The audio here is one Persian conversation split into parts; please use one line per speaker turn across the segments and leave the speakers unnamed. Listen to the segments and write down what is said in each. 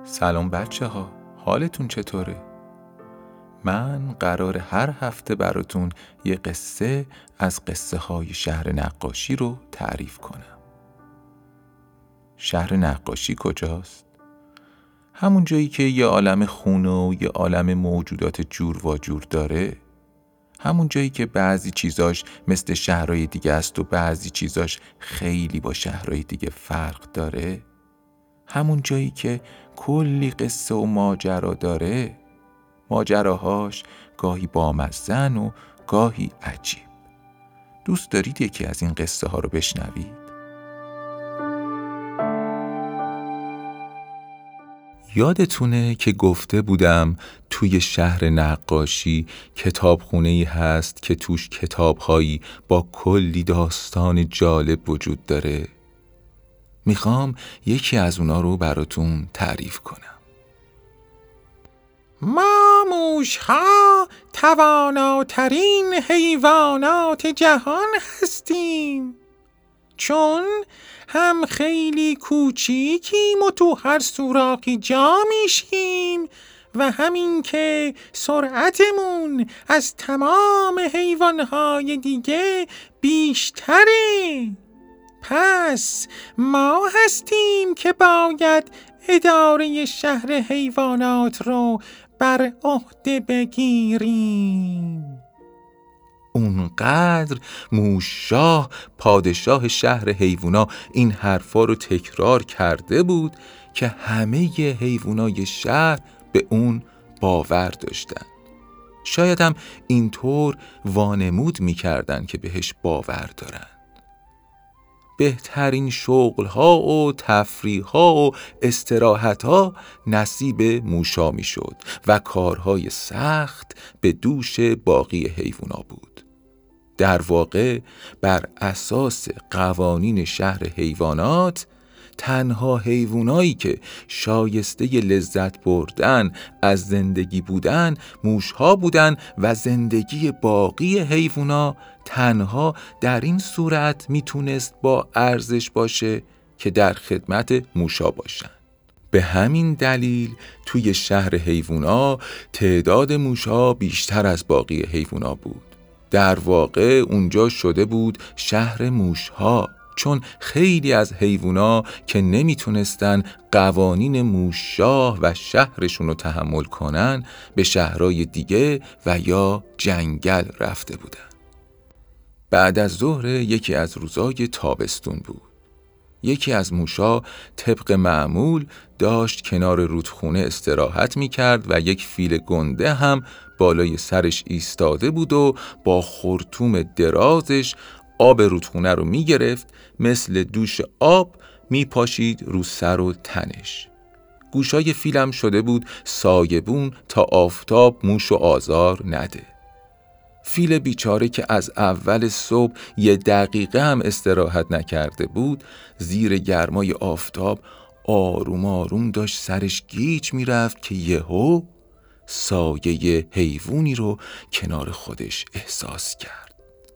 سلام بچه ها، حالتون چطوره؟ من قرار هر هفته براتون یه قصه از قصه های شهر نقاشی رو تعریف کنم. شهر نقاشی کجاست؟ همون جایی که یه عالم خونه و یه عالم موجودات جور و جور داره. همون جایی که بعضی چیزاش مثل شهرهای دیگه است و بعضی چیزاش خیلی با شهرهای دیگه فرق داره. همون جایی که کلی قصه و ماجرا داره، ماجراهاش گاهی بامزن و گاهی عجیب. دوست دارید یکی از این قصه ها رو بشنوید؟ یادتونه که گفته بودم توی شهر نقاشی کتابخونه‌ای هست که توش کتابهایی با کلی داستان جالب وجود داره؟ میخوام یکی از اونا رو براتون تعریف کنم.
ما موش‌ها تواناترین حیوانات جهان هستیم، چون هم خیلی کوچیکیم و تو هر سوراخی جا میشیم و همین که سرعتمون از تمام حیوانهای دیگه بیشتره. پس ما هستیم که باید اداره شهر حیوانات رو بر عهده بگیریم.
اونقدر موششاه پادشاه شهر حیوونا این حرفا رو تکرار کرده بود که همه حیوانای شهر به اون باور داشتن. شاید هم اینطور وانمود میکردن که بهش باور دارن. بهترین شغل‌ها و تفریح‌ها و استراحت‌ها نصیب موشا می‌شد و کارهای سخت به دوش باقی حیوونا بود. در واقع بر اساس قوانین شهر حیوانات تنها حیوانایی که شایسته لذت بردن از زندگی بودن موشها بودن و زندگی باقی حیوونا تنها در این صورت میتونست با ارزش باشه که در خدمت موشا باشن. به همین دلیل توی شهر حیوونا تعداد موشها بیشتر از باقی حیوونا بود. در واقع اونجا شده بود شهر موشها، چون خیلی از حیوونا که نمیتونستن قوانین موششاه و شهرشون رو تحمل کنن به شهرهای دیگه و یا جنگل رفته بودن. بعد از ظهر یکی از روزای تابستون بود. یکی از موشا طبق معمول داشت کنار رودخونه استراحت میکرد و یک فیل گنده هم بالای سرش ایستاده بود و با خرطوم درازش آب رودخونه رو میگرفت، مثل دوش آب میپاشید رو سر و تنش. گوشای فیلم شده بود سایبون تا آفتاب موشو آزار نده. فیل بیچاره که از اول صبح یه دقیقه هم استراحت نکرده بود، زیر گرمای آفتاب آروم آروم داشت سرش گیج میرفت که یهو سایه حیوانی رو کنار خودش احساس کرد.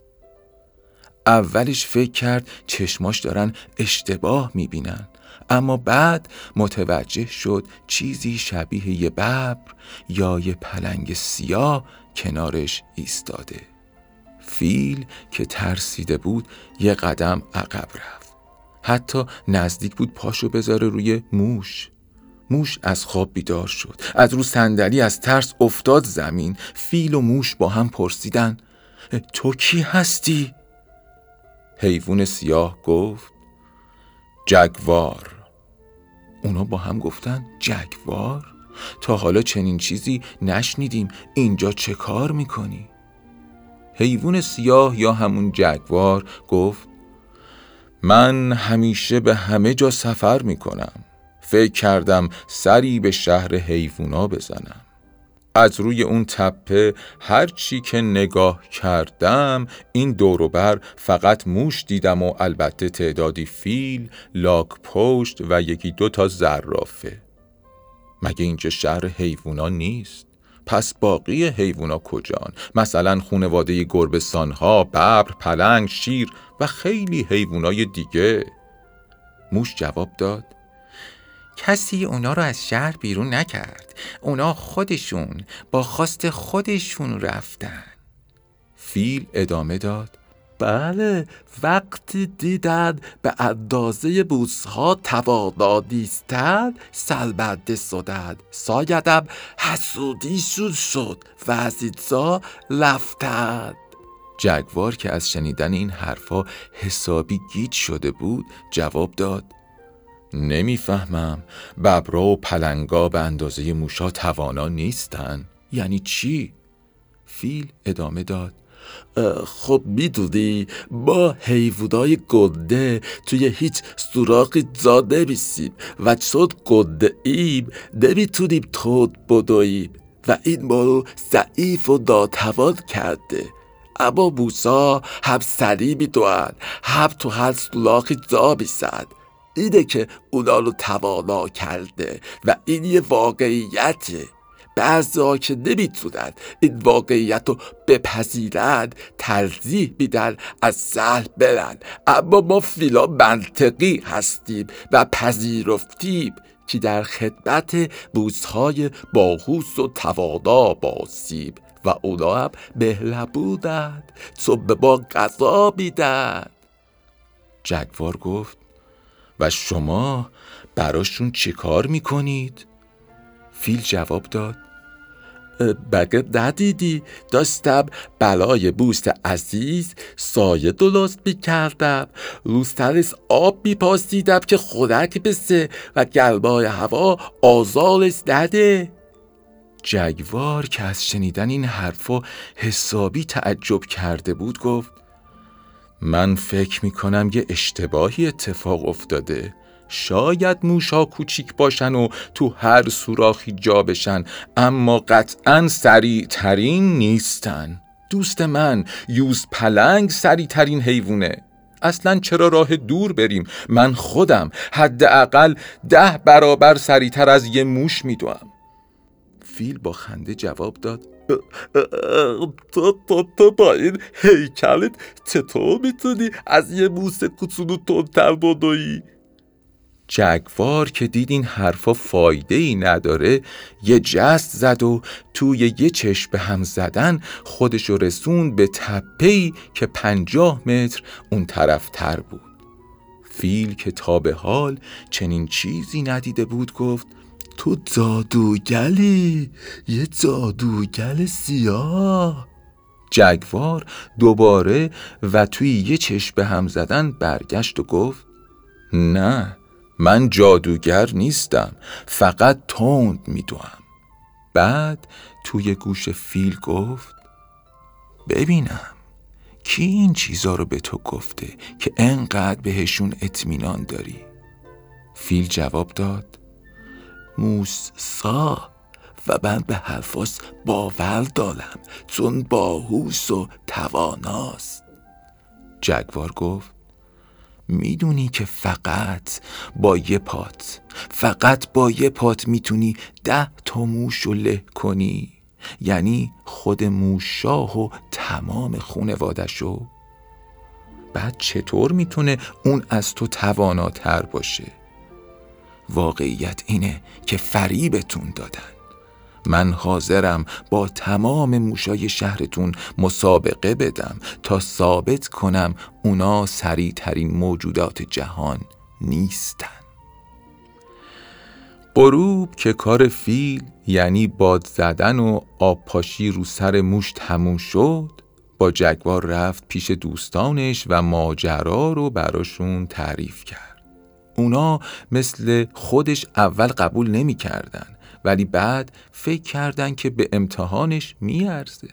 اولش فکر کرد چشماش دارن اشتباه میبینن، اما بعد متوجه شد چیزی شبیه یه ببر یا یه پلنگ سیاه کنارش ایستاده. فیل که ترسیده بود یه قدم عقب رفت. حتی نزدیک بود پاشو بذاره روی موش. موش از خواب بیدار شد، از رو صندلی از ترس افتاد زمین. فیل و موش با هم پرسیدن تو کی هستی؟ حیوان سیاه گفت جگوار. اونا با هم گفتن جگوار؟ تا حالا چنین چیزی نشنیدیم، اینجا چه کار میکنی؟ حیوان سیاه یا همون جگوار گفت من همیشه به همه جا سفر میکنم، فکر کردم سری به شهر حیوونا بزنم. از روی اون تپه هر چی که نگاه کردم این دور و بر فقط موش دیدم و البته تعدادی فیل، لاک پشت و یکی دو تا زرافه. مگه اینجا شهر حیوونا نیست؟ پس باقی حیوونا کجان؟ مثلا خانواده گربه‌سان‌ها، ببر، پلنگ، شیر و خیلی حیوانای دیگه. موش جواب داد
کسی اونا رو از شهر بیرون نکرد. اونا خودشون با خواست خودشون رفتن.
فیل ادامه داد:
بله، وقتی دیدن به اندازه بوسها توانا نیستند سربنده شدند. شایدم حسودیشون شد و از اینجا رفتند.
جگوار که از شنیدن این حرفا حسابی گیج شده بود جواب داد: نمیفهمم. ببرا و پلنگا به اندازه موشا توانا نیستن. یعنی چی؟
فیل ادامه داد: خب میدونی ما حیوانای گنده توی هیچ سوراخی جا نمیسیم و چون گنده ایم نمیتونیم تند بدویم و این ما رو ضعیف و ناتوان کرده. اما موشا هم سریع میدوئن هم تو هر سوراخی جا میسن. اینه که اونا رو توانا کرده و این یه واقعیته. بعضی‌ها که نمیتونن این واقعیت رو بپذیرن ترجیح میدن از سهل برن، اما ما فیلا منطقی هستیم و پذیرفتیم که در خدمت موش‌های باهوش و توانا باشیم و اونا هم مهربونند چون به ما غذا میدن.
جگوار گفت: و شما براشون چی کار میکنید؟
فیل جواب داد: بگه ندیدی داشتم برای بوست عزیز سایه درست میکردم، رو سرش آب میپاشیدم که خوراک بشه و گرمای هوا آزارش نده.
جگوار که از شنیدن این حرفا حسابی تعجب کرده بود گفت: من فکر میکنم یه اشتباهی اتفاق افتاده. شاید موشا کوچیک باشن و تو هر سوراخی جا بشن، اما قطعاً سریع ترین نیستن. دوست من، یوز پلنگ سریع ترین حیوونه. اصلاً چرا راه دور بریم؟ من خودم حداقل 10 برابر سریعتر از یه موش میدوام.
فیل با خنده جواب داد: تو با این هیکلت چطور میتونی از یه موش کوچولو تندتر بدوی؟
جگوار که دید این حرفا فایده‌ای نداره یه جست زد و توی یه چشم به هم زدن خودشو رسوند به تپه‌ای که 50 متر اون طرف تر بود. فیل که تا به حال چنین چیزی ندیده بود گفت:
تو جادوگری، یه جادوگر سیاه.
جگوار دوباره و توی یه چشم به هم زدن برگشت و گفت: نه، من جادوگر نیستم، فقط تند میدوام. بعد توی گوش فیل گفت: ببینم کی این چیزا رو به تو گفته که انقدر بهشون اطمینان داری؟
فیل جواب داد: موسا، و من به حرفاش باور دارم چون باهوش و تواناست.
جگوار گفت: میدونی که فقط با یه پات میتونی 10 تا موش رو له کنی؟ یعنی خود موشاه و تمام خونوادشو؟ بعد چطور میتونه اون از تو تواناتر باشه؟ واقعیت اینه که فریبتون دادن. من حاضرم با تمام موشای شهرتون مسابقه بدم تا ثابت کنم اونا سریع ترین موجودات جهان نیستن. غروب که کار فیل یعنی باد زدن و آب پاشی رو سر موش تموم شد، با جگوار رفت پیش دوستانش و ماجرا رو براشون تعریف کرد. اونا مثل خودش اول قبول نمی کردن، ولی بعد فکر کردن که به امتحانش میارزه.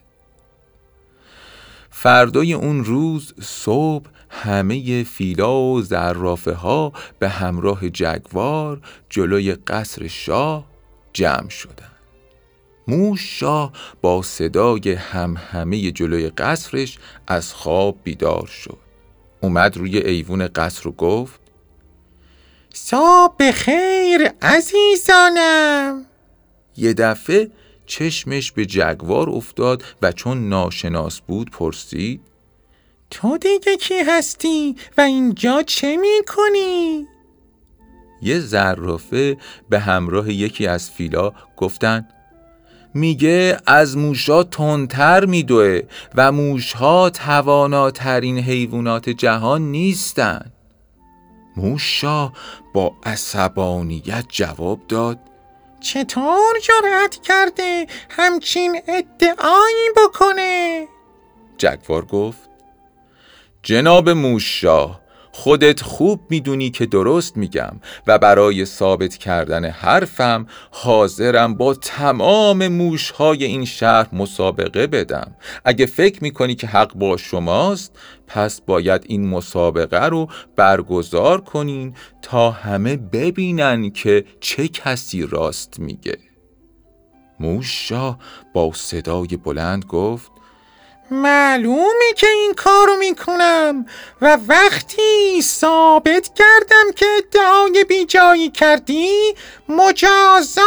فردای اون روز صبح همه فیلا و زرافه ها به همراه جگوار جلوی قصر شاه جمع شدن. موش شاه با صدای همهمه جلوی قصرش از خواب بیدار شد. اومد روی ایوون قصر و گفت:
صبح بخیر عزیزانم.
یه دفعه چشمش به جگوار افتاد و چون ناشناس بود پرسید:
تو دیگه کی هستی و اینجا چه میکنی؟
یه زرافه به همراه یکی از فیلا گفتن میگه از موشا تندتر میدوه و موشها تواناترین حیوانات جهان نیستن. موشا با عصبانیت جواب داد
چطور جرأت کرده همچین ادعایی بکنه؟
جگوار گفت جناب موشا، خودت خوب میدونی که درست میگم و برای ثابت کردن حرفم حاضرم با تمام موشهای این شهر مسابقه بدم. اگه فکر میکنی که حق با شماست، پس باید این مسابقه رو برگزار کنین تا همه ببینن که چه کسی راست میگه. موشا با صدای بلند گفت
معلومه که این کارو میکنم و وقتی ثابت کردم که ادعای بی جایی کردی مجازات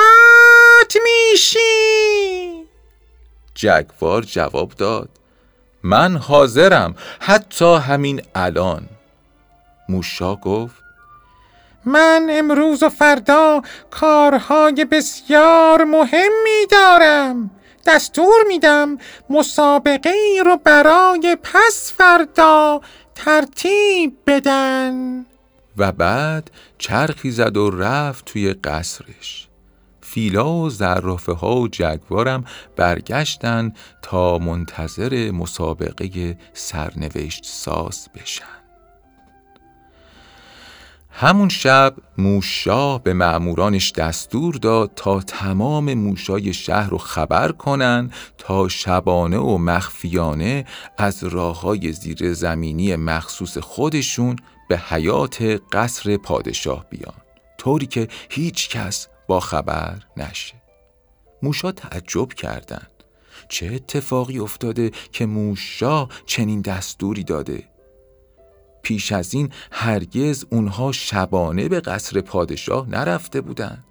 میشی.
جگوار جواب داد من حاضرم، حتی همین الان. موشا گفت
من امروز و فردا کارهای بسیار مهمی دارم. دستور میدم مسابقه ای رو برای پس فردا ترتیب بدن.
و بعد چرخی زد و رفت توی قصرش. فیلا و زرافه ها و جگوارم برگشتن تا منتظر مسابقه سرنوشت ساز بشن. همون شب موشا به مأمورانش دستور داد تا تمام موشای شهر رو خبر کنن تا شبانه و مخفیانه از راه‌های زیر زمینی مخصوص خودشون به حیاط قصر پادشاه بیان، طوری که هیچ کس با خبر نشه. موشا تعجب کردند. چه اتفاقی افتاده که موشا چنین دستوری داده؟ پیش از این هرگز اونها شبانه به قصر پادشاه نرفته بودند.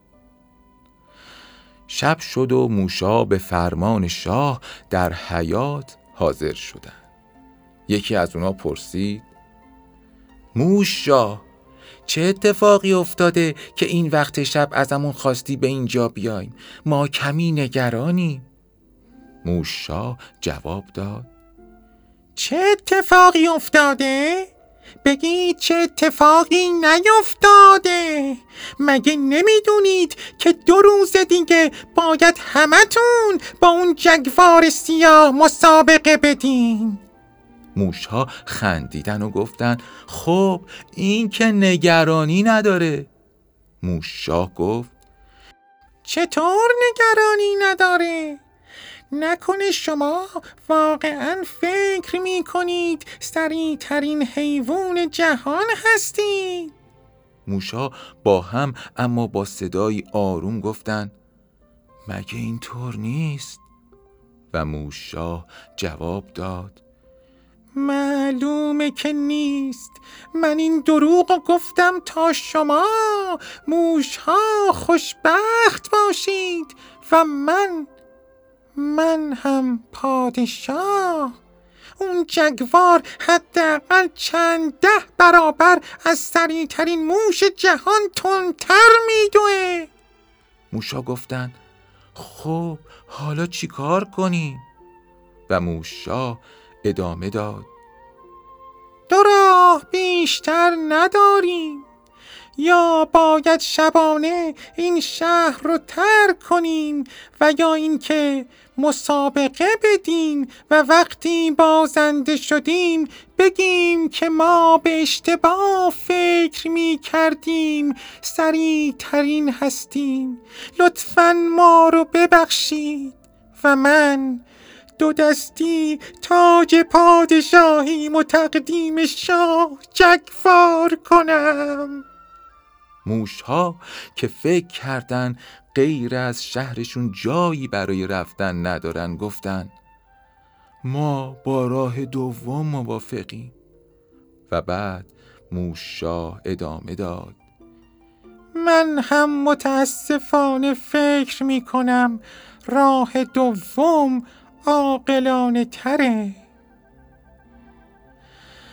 شب شد و موشا به فرمان شاه در حیاط حاضر شدند. یکی از اونها پرسید موشا، چه اتفاقی افتاده که این وقت شب ازمون خواستی به اینجا بیایم؟ ما کمی نگرانیم. موشا جواب داد
چه اتفاقی افتاده؟ بگید چه اتفاقی نیفتاده؟ مگه نمیدونید که 2 روز دیگه باید همتون با اون جگوار سیاه مسابقه بدین؟
موشها خندیدن و گفتن خب این که نگرانی نداره. موشا گفت
چطور نگرانی نداره؟ نکنه شما واقعاً فکر می کنید سریع ترین حیوان جهان هستید؟
موشها با هم اما با صدای آروم گفتن مگه اینطور نیست؟ و موشا جواب داد
معلومه که نیست. من این دروغو گفتم تا شما موشها خوشبخت باشید و من هم پادشاه. اون جگوار حداقل چند 10 برابر از سریع ترین موش جهان تندتر میدوه.
موشا گفتن خب حالا چی کار کنیم؟ و موشا ادامه داد
2 راه بیشتر نداریم. یا باید شبانه این شهر رو ترک کنیم و یا اینکه مسابقه بدیم و وقتی بازنده شدیم بگیم که ما به اشتباه فکر می کردیم سریع ترین هستیم. لطفاً ما رو ببخشید و من 2 دستی تاج پادشاهی تقدیم شاه جگوار کنم.
موشها که فکر کردن غیر از شهرشون جایی برای رفتن ندارن گفتن ما با راه دوم موافقیم. و بعد موشا ادامه داد
من هم متاسفانه فکر می کنم راه دوم عاقلانه تره.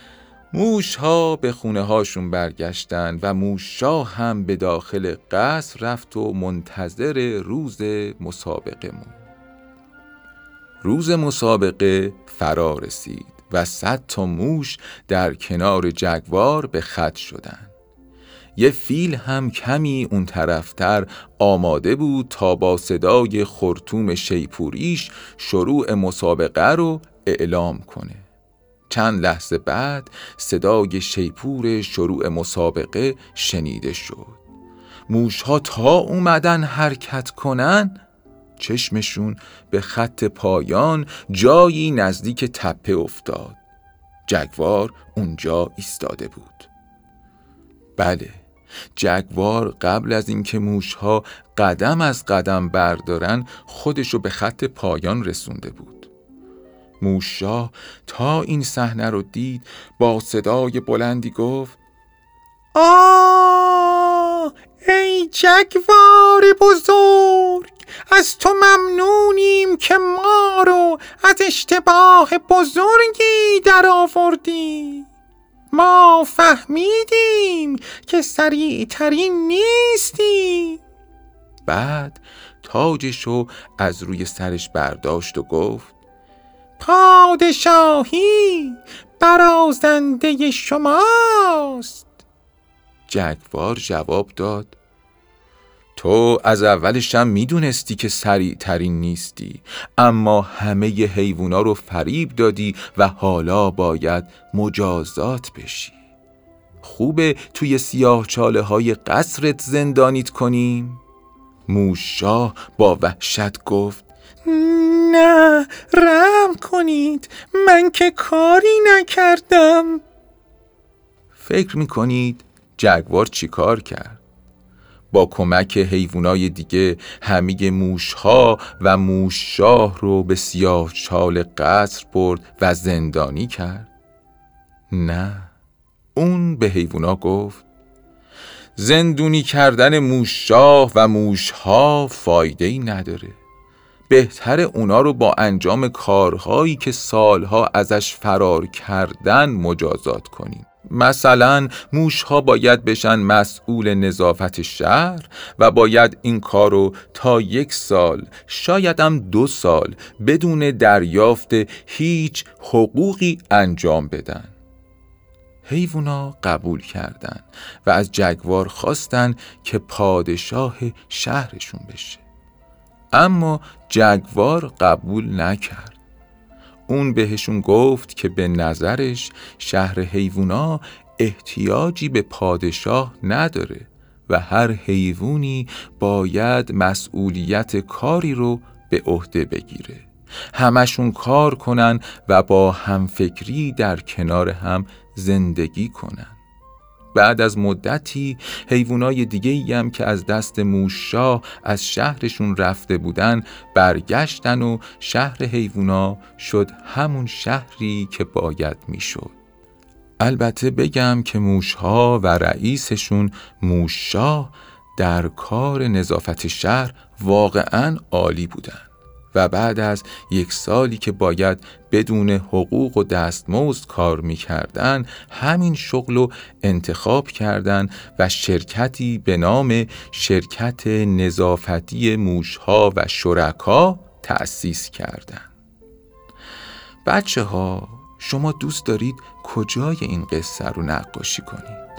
موش ها به خونه هاشون برگشتن و موششاه هم به داخل قصر رفت و منتظر روز مسابقه موند. روز مسابقه فرا رسید و 100 تا موش در کنار جگوار به خط شدن. یه فیل هم کمی اون طرفتر آماده بود تا با صدای خرطوم شیپوریش شروع مسابقه رو اعلام کنه. چند لحظه بعد صدای شیپور شروع مسابقه شنیده شد. موشها تا اومدن حرکت کنن چشمشون به خط پایان جایی نزدیک تپه افتاد. جگوار اونجا ایستاده بود. بله، جگوار قبل از اینکه موشها قدم از قدم بردارن خودشو به خط پایان رسونده بود. موششاه تا این صحنه رو دید با صدای بلندی گفت:
آه ای جگوار بزرگ، از تو ممنونیم که ما رو از اشتباه بزرگی در آوردی. ما فهمیدیم که سریعترین نیستی.
بعد تاجشو از روی سرش برداشت و گفت:
پادشاهی برازنده شماست.
جگوار جواب داد: تو از اولش هم میدونستی که سریع ترین نیستی، اما همه حیوونا رو فریب دادی و حالا باید مجازات بشی. خوبه توی سیاهچاله های قصرت زندانیت کنیم؟ موششاه با وحشت گفت:
نه، رحم کنید، من که کاری نکردم.
فکر میکنید جگوار چی کار کرد؟ با کمک حیوانای دیگه همه موشها و موششاه رو به سیاهچال قصر برد و زندانی کرد؟ نه، اون به حیوونا گفت: زندونی کردن موششاه و موشها فایده‌ای نداره. بهتره اونا رو با انجام کارهایی که سالها ازش فرار کردن مجازات کنیم. مثلا موشها باید بشن مسئول نظافت شهر و باید این کارو تا 1 سال شاید هم 2 سال بدون دریافت هیچ حقوقی انجام بدن. حیوونا قبول کردن و از جگوار خواستن که پادشاه شهرشون بشه. اما جگوار قبول نکرد. اون بهشون گفت که به نظرش شهر حیوونا احتیاجی به پادشاه نداره و هر حیوانی باید مسئولیت کاری رو به عهده بگیره. همشون کار کنن و با همفکری در کنار هم زندگی کنن. بعد از مدتی حیوانای دیگه‌ای هم که از دست موششاه از شهرشون رفته بودن برگشتن و شهر حیوونا شد همون شهری که باید میشد. البته بگم که موشها و رئیسشون موششاه در کار نظافت شهر واقعاً عالی بودن و بعد از 1 سالی که باید بدون حقوق و دستمزد کار می‌کردن همین شغل رو انتخاب کردن و شرکتی به نام شرکت نظافتی موشها و شرکا تأسیس کردن. بچه‌ها، شما دوست دارید کجای این قصه رو نقاشی کنید؟